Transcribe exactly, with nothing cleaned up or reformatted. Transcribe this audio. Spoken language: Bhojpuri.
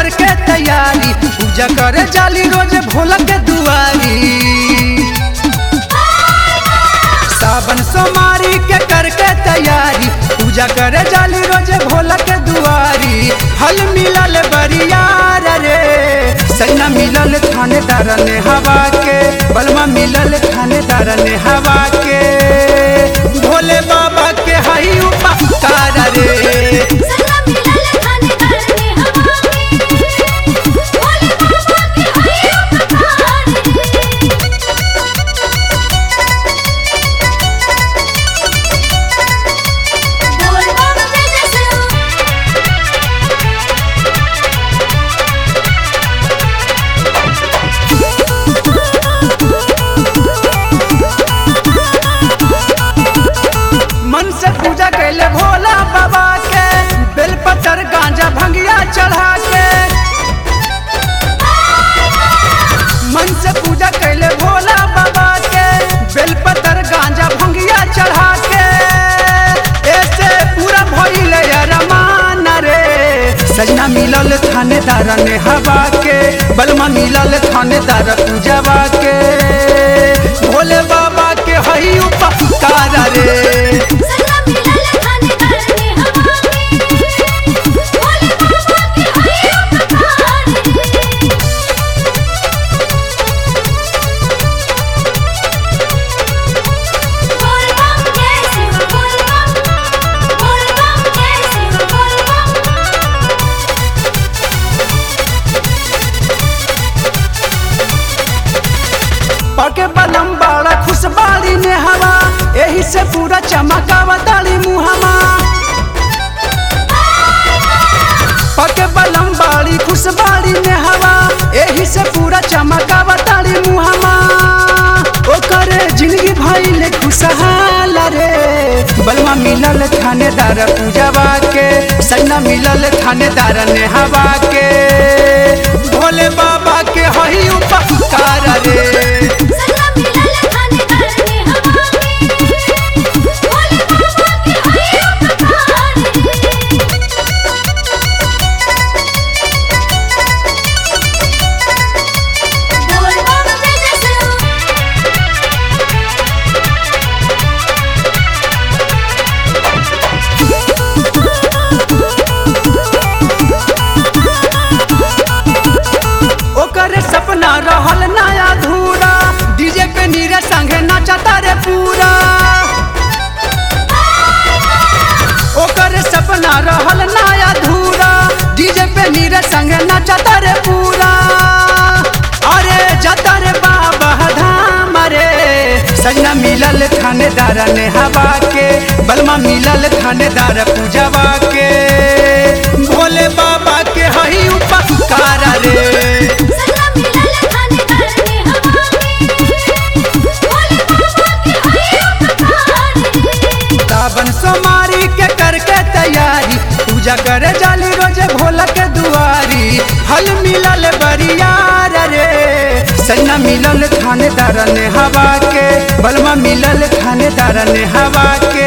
करके तैयारी पूजा करे जाली रोज भोला के दुआरी। सावन सोमारी के करके तैयारी पूजा करे जाली रोज भोला के दुआरी। हल मिलल बरियार रे सैना मिलल थानेदार ने हवा के बलमा मिलल थानेदार ने हवा के भोले बाबा के हई उपकार रे। मन से पूजा कैले भोला बाबा के बेलपत्र गांजा भंगिया चढ़ा के। मन से पूजा कैले भोला बाबा के बेलपत्र गांजा भंगिया चढ़ा के। ऐसे पूरा भइल अरमान रे सजना मिलल थानेदार ने हवा के बलमा मिलल थानेदार पूजवा के भोले बाबा के हई उपकार रे। पके बलम बाड़ा खुशबाड़ी ने हवा यही से पूरा चमकावा ताली मुहमा। पके बलम बाड़ी खुशबाड़ी ने हवा यही से पूरा चमकावा ताली मुहमा। ओकरे जिंदगी भइले खुशहाल रे बलमा मिलल थानेदार पूजवा के सैना मिलल थानेदार ने हवा के भोले बाबा के हई उपकार रे। सपना रहल नया धूरा डीजे पे नीरे संगे नाचता रे पूरा। ओकर सपना रहल नया धूरा डीजे पे नीरे संगे नाचता रे पूरा। अरे जाता रे बाबा धाम रे सजना मिलल थानेदार ने हवा के बलमा मिलल थानेदार पूजवा के भोले बाबा के हई उपकार रे। सावन सोमारी के करके तैयारी पूजा करे जाली रोज भोला के दुआरी। हल मिलल बरियार रे सैना मिलल थानेदार ने हवा के बलमा मिलल थानेदार ने हवा के